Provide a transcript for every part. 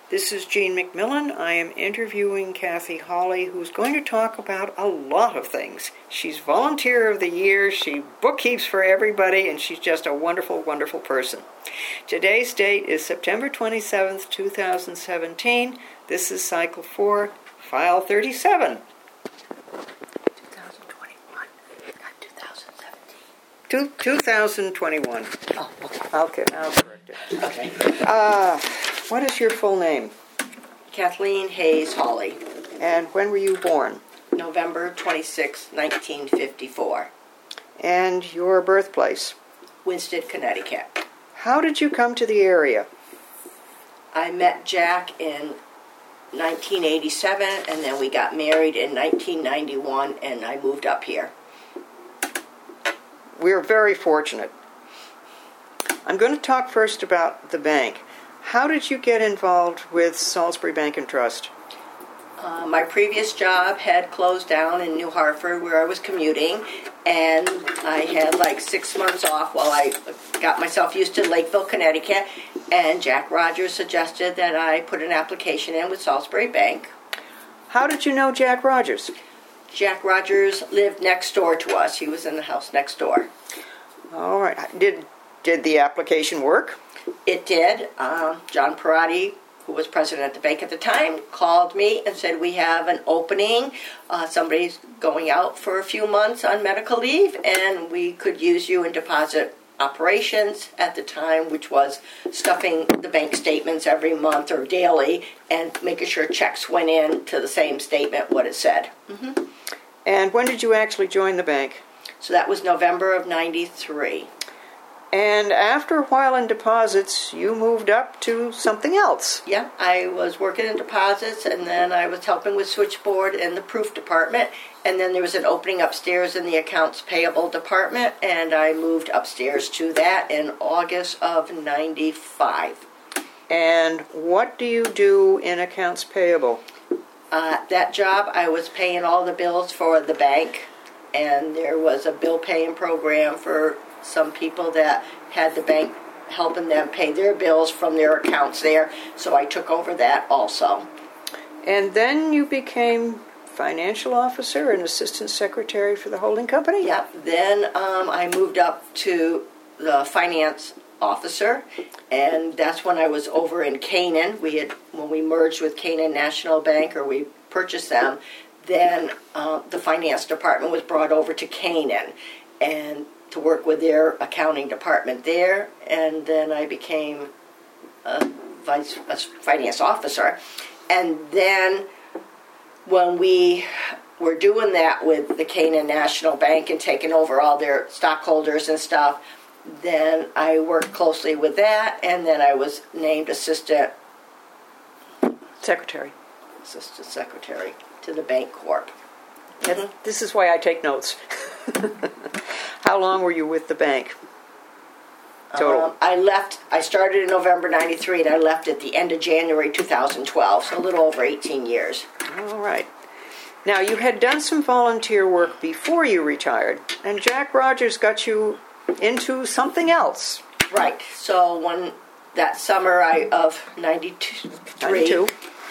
This is Jean McMillan. I am interviewing Kathy Hawley, who's going to talk about a lot of things. She's Volunteer of the Year, she bookkeeps for everybody, and she's just a wonderful, wonderful person. Today's date is September 27th, 2017. This is Cycle 4, File 37. 2021, not 2017. 2021. Oh, okay. Okay, I'll correct it. Okay. What is your full name? Kathleen Hayes Hawley, And when were you born? November 26, 1954, And your birthplace? Winsted, Connecticut. How did you come to the area? I met Jack in 1987, and then we got married in 1991, and I moved up here. We're very fortunate. I'm going to talk first about the bank. How did you get involved with Salisbury Bank and Trust? My previous job had closed down in New Hartford where I was commuting, and I had like 6 months off while I got myself used to Lakeville, Connecticut, and Jack Rogers suggested that I put an application in with Salisbury Bank. How did you know Jack Rogers? Jack Rogers lived next door to us. He was in the house next door. All right. Did the application work? It did. John Perotti, who was president of the bank at the time, called me and said, we have an opening. Somebody's going out for a few months on medical leave, and we could use you in deposit operations at the time, which was stuffing the bank statements every month or daily and making sure checks went in to the same statement, what it said. Mm-hmm. And when did you actually join the bank? So that was November of 93. And after a while in deposits, you moved up to something else. Yeah, I was working in deposits, and then I was helping with switchboard in the proof department, and then there was an opening upstairs in the accounts payable department, and I moved upstairs to that in August of 95. And what do you do in accounts payable? That job, I was paying all the bills for the bank, and there was a bill paying program for some people that had the bank helping them pay their bills from their accounts there, so I took over that also. And then you became financial officer and assistant secretary for the holding company? Yep. Then I moved up to the finance officer, and that's when I was over in Canaan. When we merged with Canaan National Bank, or we purchased them, then the finance department was brought over to Canaan, and to work with their accounting department there, and then I became a finance officer. And then when we were doing that with the Canaan National Bank and taking over all their stockholders and stuff, then I worked closely with that, and then I was named assistant secretary to the Bank Corp. Mm-hmm. This is why I take notes. How long were you with the bank? Total. I started in November 93, and I left at the end of January 2012, so a little over 18 years. All right. Now, you had done some volunteer work before you retired, and Jack Rogers got you into something else. Right. So that summer of 93.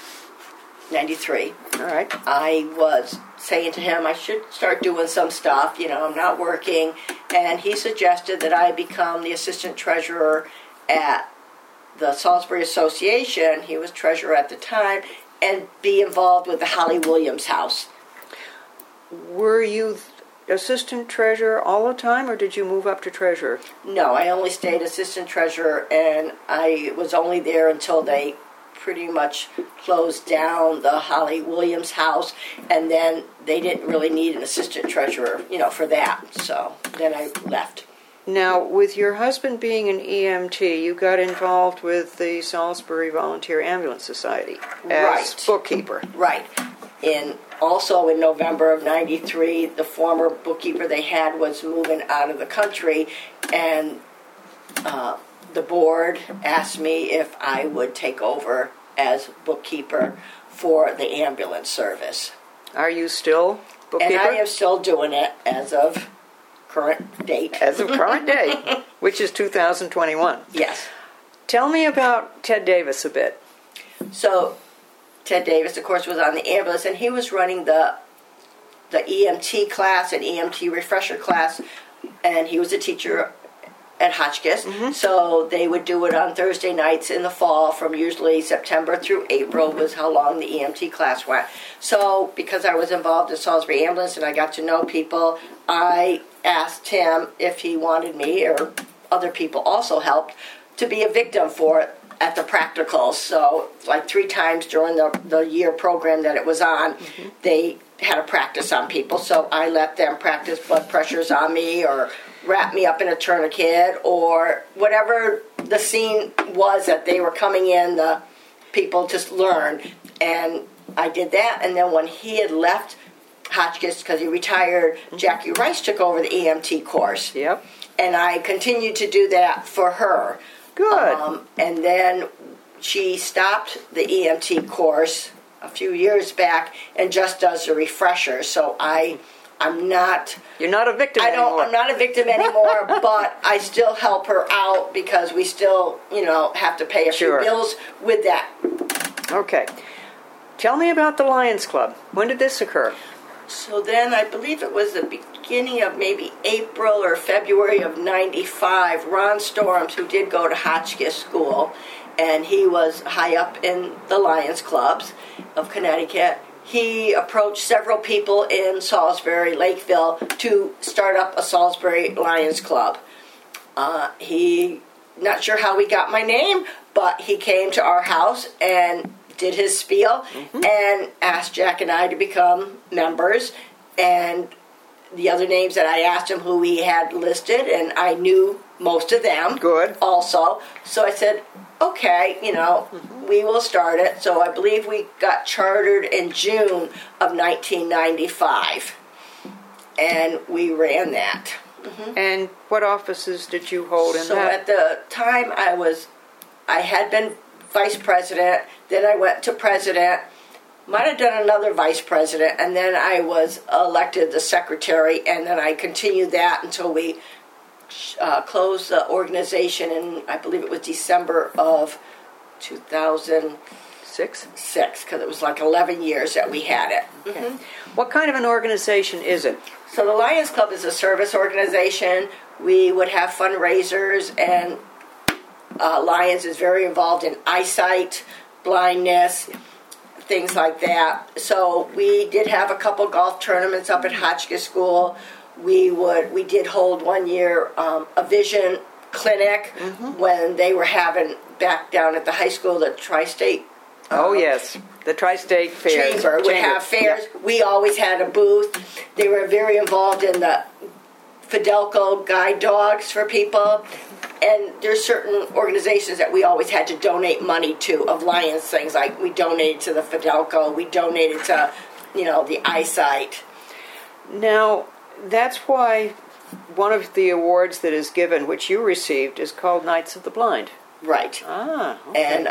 All right. I was saying to him I should start doing some stuff. I'm not working. And he suggested that I become the assistant treasurer at the Salisbury Association. He was treasurer at the time, and be involved with the Holly Williams House. Were you assistant treasurer all the time, or did you move up to treasurer? No, I only stayed assistant treasurer, and I was only there until they pretty much closed down the Holly Williams House, and then they didn't really need an assistant treasurer, for that. So then I left. Now, with your husband being an EMT, you got involved with the Salisbury Volunteer Ambulance Society as bookkeeper. Right. Also in November of 93, the former bookkeeper they had was moving out of the country, and the board asked me if I would take over as bookkeeper for the ambulance service. Are you still bookkeeper? And I am still doing it as of current date. As of current date, which is 2021. Yes. Tell me about Ted Davis a bit. So Ted Davis, of course, was on the ambulance, and he was running the EMT class and EMT refresher class, and he was a teacher at Hotchkiss. So they would do it on Thursday nights in the fall from usually September through April was how long the EMT class went. So because I was involved in Salisbury Ambulance and I got to know people, I asked him if he wanted me, or other people also helped, to be a victim for it at the practicals. So like 3 times during the year program that it was on, they had a practice on people. So I let them practice blood pressures on me, or wrap me up in a tourniquet, or whatever the scene was that they were coming in, the people just learn. And I did that. And then when he had left Hotchkiss, because he retired, Jackie Rice took over the EMT course. Yep. And I continued to do that for her. Good. And then she stopped the EMT course a few years back and just does the refreshers. So I'm not... You're not a victim anymore. I'm not a victim anymore, but I still help her out because we still, have to pay a few bills with that. Okay. Tell me about the Lions Club. When did this occur? So then I believe it was the beginning of maybe April or February of 95. Ron Storms, who did go to Hotchkiss School, and he was high up in the Lions Clubs of Connecticut, he approached several people in Salisbury, Lakeville, to start up a Salisbury Lions Club. Not sure how he got my name, but he came to our house and did his spiel and asked Jack and I to become members. And the other names that I asked him who he had listed, and I knew most of them. Good. Also. So I said, okay, we will start it. So I believe we got chartered in June of 1995. And we ran that. And what offices did you hold in that? So at the time I had been vice president, then I went to president, might have done another vice president, and then I was elected the secretary, and then I continued that until we closed the organization in, I believe it was December of 2006, because it was like 11 years that we had it. Okay. What kind of an organization is it? So the Lions Club is a service organization. We would have fundraisers, and Lions is very involved in eyesight, blindness, things like that. So we did have a couple golf tournaments up at Hotchkiss School. We did hold one year a vision clinic when they were having back down at the high school the Tri-State. Yes, the Tri-State Fairs. Chamber would have fairs. Yeah. We always had a booth. They were very involved in the Fidelco guide dogs for people. And there's certain organizations that we always had to donate money to of Lions things. Like we donated to the Fidelco. We donated to, the eyesight. Now, that's why one of the awards that is given, which you received, is called Knights of the Blind. Right. Okay. And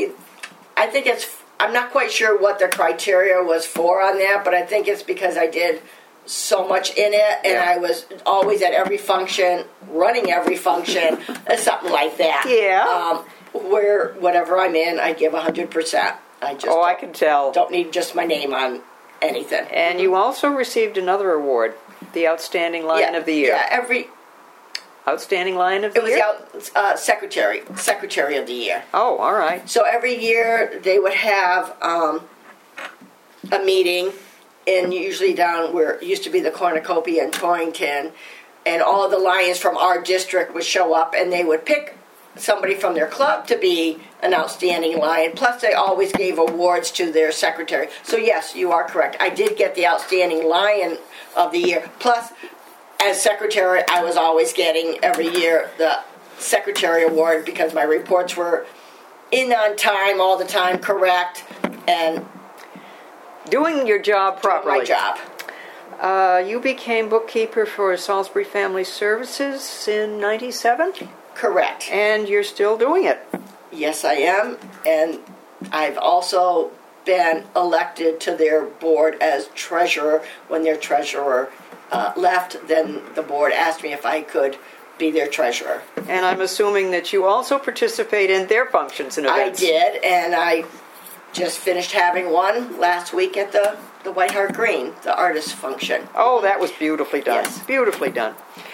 I'm not quite sure what the criteria was for on that, but I think it's because I did so much in it, and I was always at every function, running every function, something like that. Yeah. Where whatever I'm in, I give 100%. I can tell. Don't need just my name on anything. And you also received another award, the Outstanding Lion of the Year. Yeah, Outstanding Lion of the Year? It was Secretary of the Year. Oh, all right. So every year they would have a meeting, and usually down where it used to be the Cornucopia in Torrington, and all of the Lions from our district would show up, and they would pick somebody from their club to be an outstanding Lion. Plus, they always gave awards to their secretary. So, yes, you are correct. I did get the Outstanding Lion of the Year. Plus, as secretary, I was always getting every year the secretary award because my reports were in on time, all the time, correct, and doing your job properly. Doing my job. You became bookkeeper for Salisbury Family Services in 97? Correct. And you're still doing it. Yes, I am. And I've also been elected to their board as treasurer. When their treasurer left, then the board asked me if I could be their treasurer. And I'm assuming that you also participate in their functions and events. I did, and I just finished having one last week at the White Hart Green, the artist function. Oh, that was beautifully done. Yes. Beautifully done.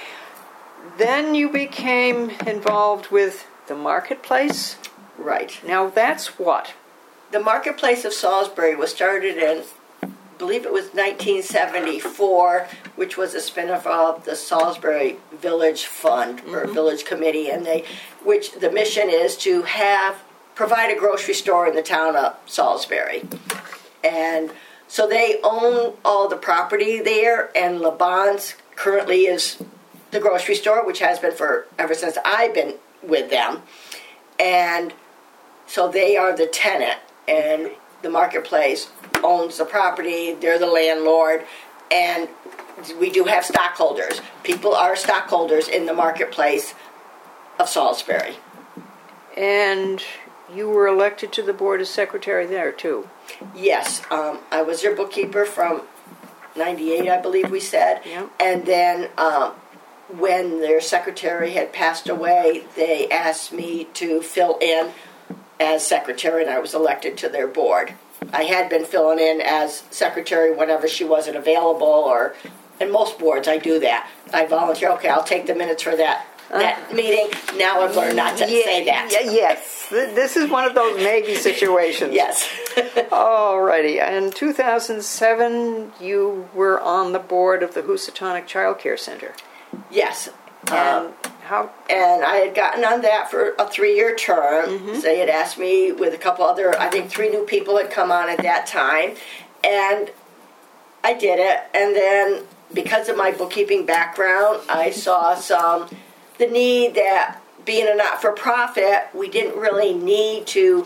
Then you became involved with the Marketplace. Right. Now that's what? The Marketplace of Salisbury was started in, I believe it was 1974, which was a spin-off of the Salisbury Village Fund or Village Committee, and which the mission is to provide a grocery store in the town of Salisbury. And so they own all the property there, and LeBon's currently is the grocery store, which has been ever since I've been with them. And so they are the tenant, and the Marketplace owns the property. They're the landlord, and we do have stockholders. People are stockholders in the Marketplace of Salisbury. And you were elected to the board as secretary there, too. Yes, I was their bookkeeper from 98, I believe we said. Yep. And then when their secretary had passed away, they asked me to fill in as secretary, and I was elected to their board. I had been filling in as secretary whenever she wasn't available, and most boards I do that. I volunteer, okay, I'll take the minutes for that meeting. Now I've learned not to say that. Yes, this is one of those maybe situations. Yes. Alrighty. In 2007, you were on the board of the Housatonic Child Care Center. Yes. And And I had gotten on that for a 3-year term. Mm-hmm. They had asked me with a couple other, I think 3 new people had come on at that time. And I did it. And then because of my bookkeeping background, I saw the need that being a not-for-profit, we didn't really need to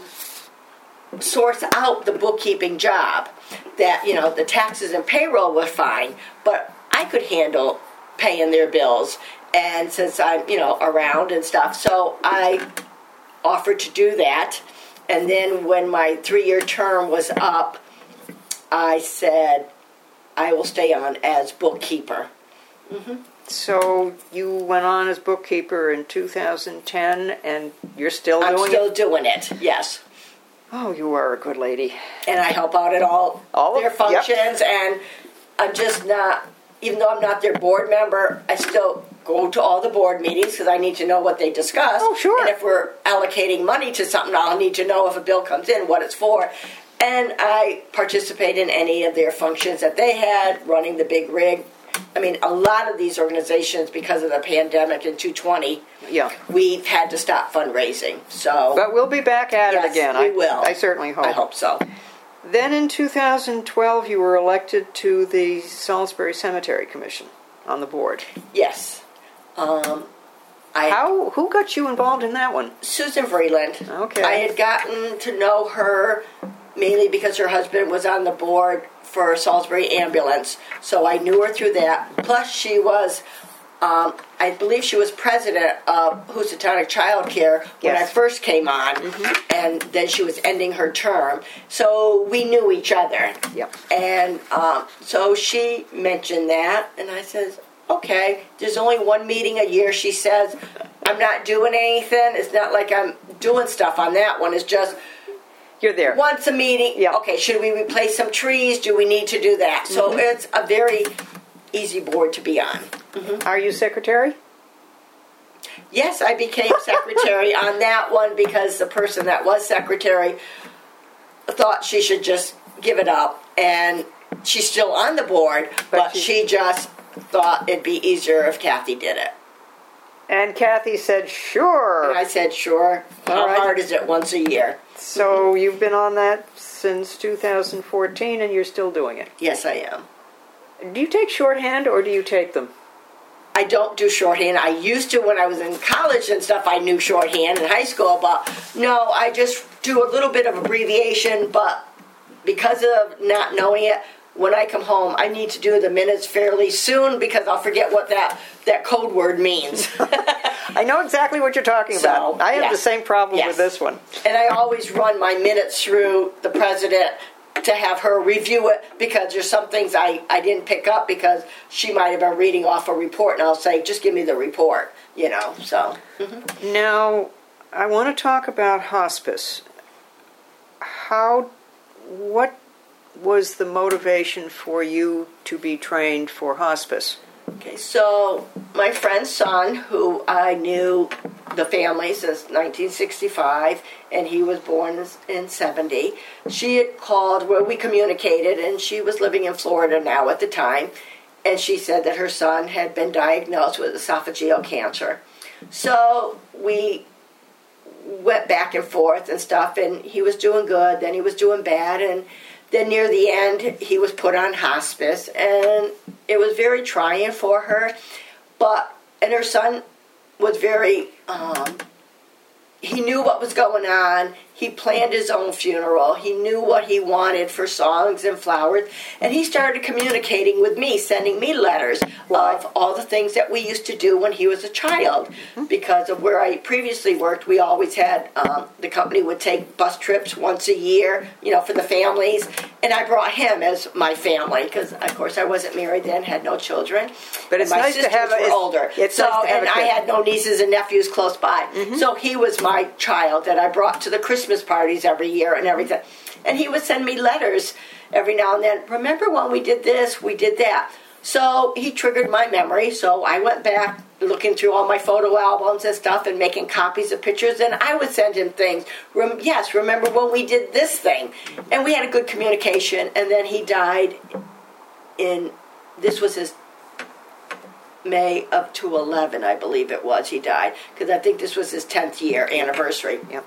source out the bookkeeping job. That, the taxes and payroll were fine, but I could handle paying their bills. And since I'm, around and stuff, so I offered to do that. And then when my 3-year term was up, I said, I will stay on as bookkeeper. Mm-hmm. So you went on as bookkeeper in 2010, and you're still doing it? I'm still doing it, yes. Oh, you are a good lady. And I help out at all their functions, yep. And I'm just not, even though I'm not their board member, I still go to all the board meetings because I need to know what they discuss. Oh, sure. And if we're allocating money to something, I'll need to know if a bill comes in, what it's for. And I participate in any of their functions that they had, running the big rig. I mean, a lot of these organizations, because of the pandemic in 2020, we've had to stop fundraising. But we'll be back at it again. We will. I certainly hope. I hope so. Then in 2012, you were elected to the Salisbury Cemetery Commission on the board. Yes. Who got you involved in that one? Susan Vreeland. Okay. I had gotten to know her mainly because her husband was on the board for Salisbury Ambulance, so I knew her through that. Plus, she was, I believe she was president of Housatonic Child Care when I first came on, and then she was ending her term. So we knew each other. Yep. And so she mentioned that, and I said, okay, there's only one meeting a year. She says, I'm not doing anything. It's not like I'm doing stuff on that one. It's just... You're there. Once a meeting. Yep. Okay, should we replace some trees? Do we need to do that? So it's a very easy board to be on. Mm-hmm. Are you secretary? Yes, I became secretary on that one because the person that was secretary thought she should just give it up. And she's still on the board, but she just thought it'd be easier if Kathy did it. And Kathy said, sure. And I said, sure. How hard is it once a year? So you've been on that since 2014, and you're still doing it? Yes, I am. Do you take shorthand, or do you take them? I don't do shorthand. I used to when I was in college and stuff. I knew shorthand in high school, but no, I just do a little bit of abbreviation, but because of not knowing it, when I come home, I need to do the minutes fairly soon because I'll forget what that code word means. I know exactly what you're talking about. I have the same problem with this one. And I always run my minutes through the president to have her review it because there's some things I didn't pick up because she might have been reading off a report, and I'll say, just give me the report, so. Now, I want to talk about hospice. what was the motivation for you to be trained for hospice? Okay, so my friend's son, who I knew the family since 1965, and he was born in 70, she had called where we communicated, and she was living in Florida now at the time, and she said that her son had been diagnosed with esophageal cancer. So we went back and forth and stuff, and he was doing good, then he was doing bad, and then near the end he was put on hospice, and it was very trying for her. And her son was very, he knew what was going on. He planned his own funeral. He knew what he wanted for songs and flowers. And he started communicating with me, sending me letters of all the things that we used to do when he was a child. Because of where I previously worked, we always had, the company would take bus trips once a year, for the families. And I brought him as my family because, of course, I wasn't married then, had no children. But it's nice to have older. It's nice to have and I had no nieces and nephews close by. So he was my child that I brought to the Christmas parties every year and everything. And he would send me letters every now and then. Remember when we did this, we did that. So he triggered my memory. So I went back looking through all my photo albums and stuff and making copies of pictures, and I would send him things. Yes, remember when we did this thing? And we had a good communication, and then he died this was his May of 2011, I believe it was, he died, because I think this was his 10th year anniversary. Yep.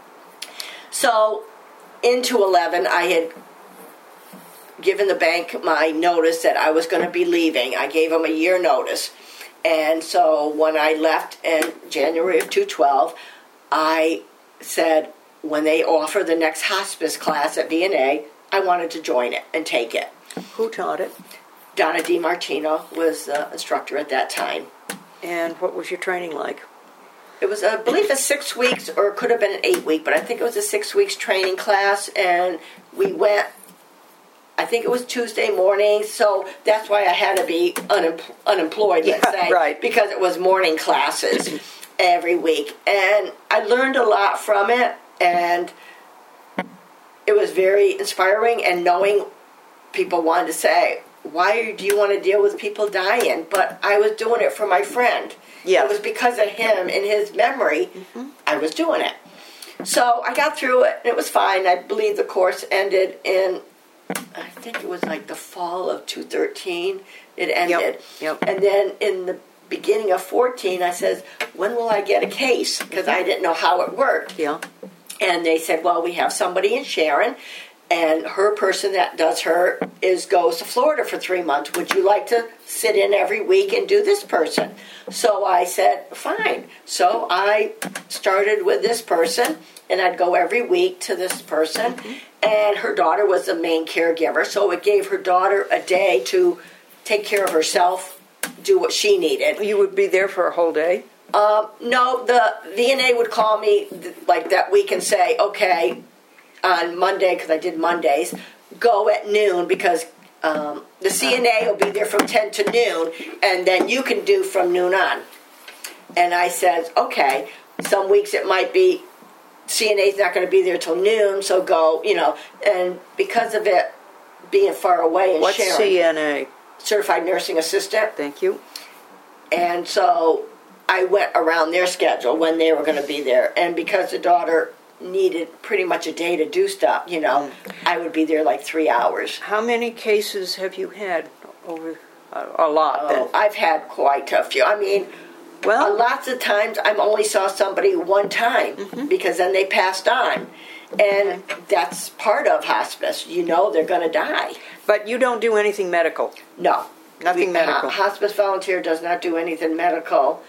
So in 2011, I had given the bank my notice that I was going to be leaving. I gave them a year notice. And so when I left in January of 2012, I said, when they offer the next hospice class at VNA, I wanted to join it and take it. Who taught it? Donna DiMartino was the instructor at that time. And what was your training like? It was, I believe, a 6 weeks, or it could have been an 8 week, but I think it was a 6 weeks training class, and we went, I think it was Tuesday morning, so that's why I had to be unemployed, let's say, right. Because it was morning classes every week. And I learned a lot from it, and it was very inspiring, and knowing people wanted to say, why do you want to deal with people dying? But I was doing it for my friend. Yes. It was because of him and his memory, I was doing it. So I got through it, and it was fine. I believe the course ended in, I think it was like the fall of 2013. It ended. Yep. And then in the beginning of 2014, I said, when will I get a case? Because I didn't know how it worked. Yeah. And they said, well, we have somebody in Sharon, and her person that does her goes to Florida for 3 months. Would you like to sit in every week and do this person? So I said, fine. So I started with this person, and I'd go every week to this person. And her daughter was the main caregiver, so it gave her daughter a day to take care of herself, do what she needed. You would be there for a whole day? No, the VNA would call me like that week and say, okay, on Monday, because I did Mondays, go at noon, because the CNA will be there from 10 to noon, and then you can do from noon on. And I said, okay, some weeks it might be CNA's not going to be there till noon, so go, and because of it being far away in What's Sharon. CNA? Certified Nursing Assistant. Thank you. And so I went around their schedule when they were going to be there, and because the daughter needed pretty much a day to do stuff, I would be there like 3 hours. How many cases have you had over a lot then? I've had quite a few. I mean, lots of times I only saw somebody one time because then they passed on. And that's part of hospice. They're going to die. But you don't do anything medical? No. Nothing medical? Hospice volunteer does not do anything medical.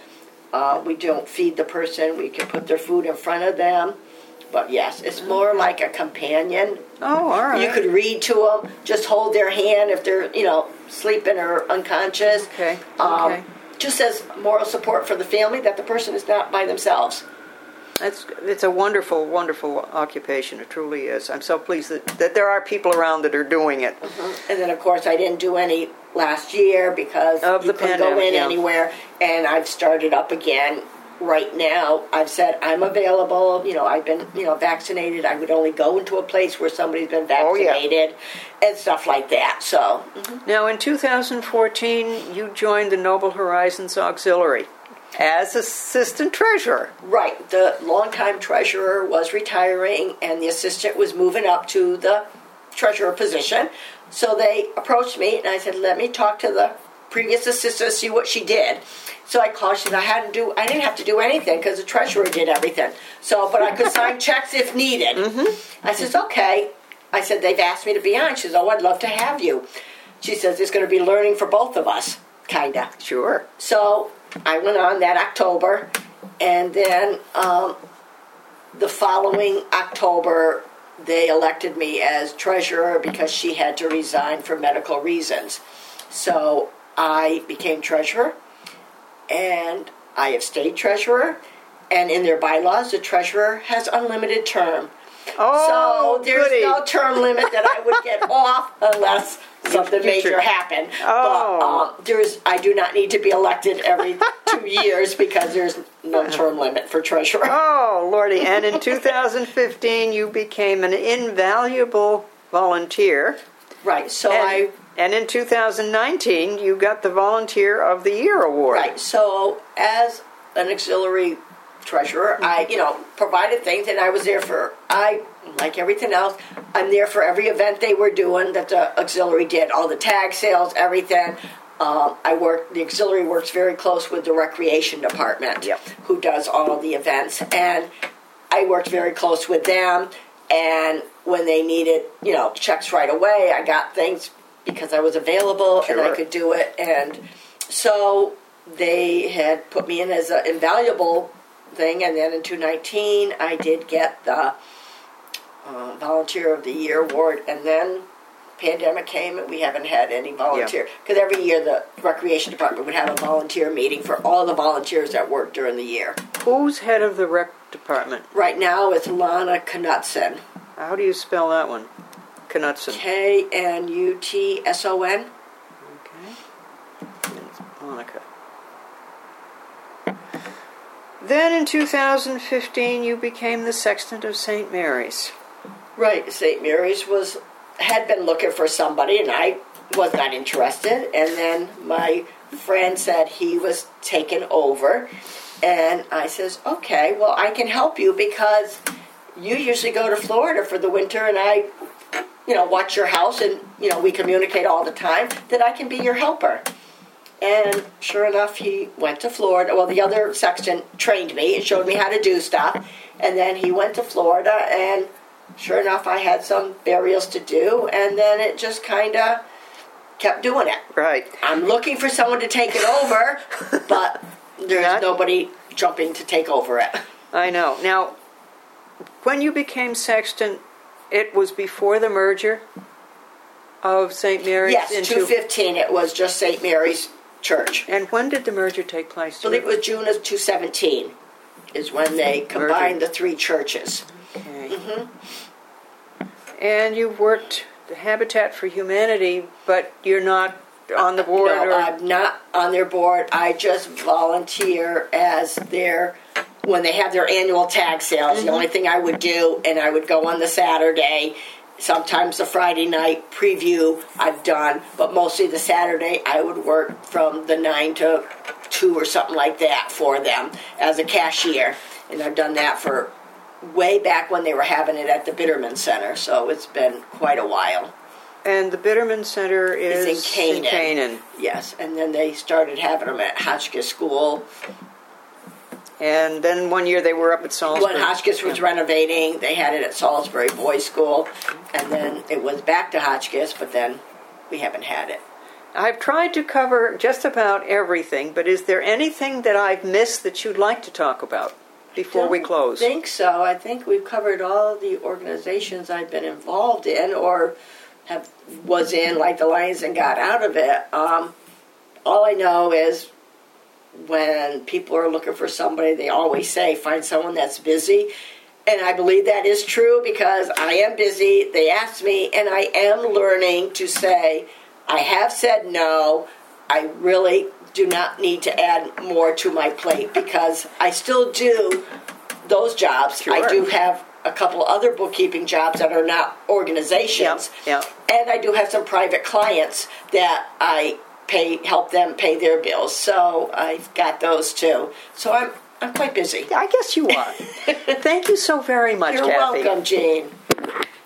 We don't feed the person. We can put their food in front of them. But yes, it's more like a companion. Oh, all right. You could read to them, just hold their hand if they're, sleeping or unconscious. Okay. Just as moral support for the family, that the person is not by themselves. It's a wonderful, wonderful occupation. It truly is. I'm so pleased that there are people around that are doing it. And then, of course, I didn't do any last year because of you the couldn't pandemic, go in anywhere. And I've started up again right now, I've said I'm available. I've been, vaccinated. I would only go into a place where somebody's been vaccinated and stuff like that. So Now, in 2014, you joined the Noble Horizons Auxiliary as assistant treasurer. Right. The longtime treasurer was retiring, and the assistant was moving up to the treasurer position. So they approached me, and I said, let me talk to the previous assistant, see what she did. So I called. She said I didn't have to do anything because the treasurer did everything. But I could sign checks if needed. Mm-hmm. I says, okay. I said, they've asked me to be on. She says, oh, I'd love to have you. She says, it's going to be learning for both of us, kind of. Sure. So I went on that October, and then the following October, they elected me as treasurer because she had to resign for medical reasons. So I became treasurer, and I have stayed treasurer, and in their bylaws, the treasurer has unlimited term. Oh, so there's goody. no term limit that I would get off unless something major happened. Oh. But I do not need to be elected every 2 years because there's no term limit for treasurer. Oh, Lordy. And in 2015, you became an invaluable volunteer. Right. So And in 2019, you got the Volunteer of the Year award. Right. So as an auxiliary treasurer, I, provided things, and I was there like everything else, I'm there for every event they were doing that the auxiliary did, all the tag sales, everything. The auxiliary works very close with the recreation department, who does all of the events, and I worked very close with them, and when they needed, checks right away, I got things because I was available and I could do it, and so they had put me in as an invaluable thing, and then in 2019 I did get the Volunteer of the Year award, and then pandemic came and we haven't had any volunteer, because every year the recreation department would have a volunteer meeting for all the volunteers that worked during the year. Who's head of the rec department? Right now it's Lana Knutson. How do you spell that one? Knutson. Knutson. Okay. And Monica. Then in 2015 you became the sexton of St. Mary's. Right. St. Mary's had been looking for somebody, and I was not interested. And then my friend said he was taken over, and I says, okay, well, I can help you because you usually go to Florida for the winter, and I, watch your house, and, we communicate all the time, that I can be your helper. And sure enough, he went to Florida. Well, the other sexton trained me and showed me how to do stuff. And then he went to Florida, and sure enough, I had some burials to do. And then it just kind of kept doing it. Right. I'm looking for someone to take it over, but there's nobody jumping to take over it. I know. Now, when you became sexton, it was before the merger of St. Mary's? Yes, 2015, it was just St. Mary's Church. And when did the merger take place? I believe it was June of 2017 is when they combined the three churches. Okay. Mm-hmm. And you've worked the Habitat for Humanity, but you're not on the board? No, I'm not on their board. I just volunteer as when they have their annual tag sales. Mm-hmm. The only thing I would do, and I would go on the Saturday, sometimes the Friday night preview I've done, but mostly the Saturday I would work from the 9 to 2 or something like that for them as a cashier. And I've done that for way back when they were having it at the Bitterman Center, so it's been quite a while. And the Bitterman Center is in Canaan. Yes, and then they started having them at Hotchkiss School. And then one year they were up at Salisbury. When Hotchkiss was renovating, they had it at Salisbury Boys School. And then it was back to Hotchkiss, but then we haven't had it. I've tried to cover just about everything, but is there anything that I've missed that you'd like to talk about before we close? I think so. I think we've covered all the organizations I've been involved in or was in, like the Lions and got out of it. All I know is when people are looking for somebody, they always say, find someone that's busy. And I believe that is true because I am busy. They ask me, and I am learning to say, I have said no. I really do not need to add more to my plate because I still do those jobs. Sure. I do have a couple other bookkeeping jobs that are not organizations. Yep. And I do have some private clients that I help them pay their bills. So I've got those too. So I'm quite busy. I guess you are. Thank you so very much, You're Kathy. welcome, Jane.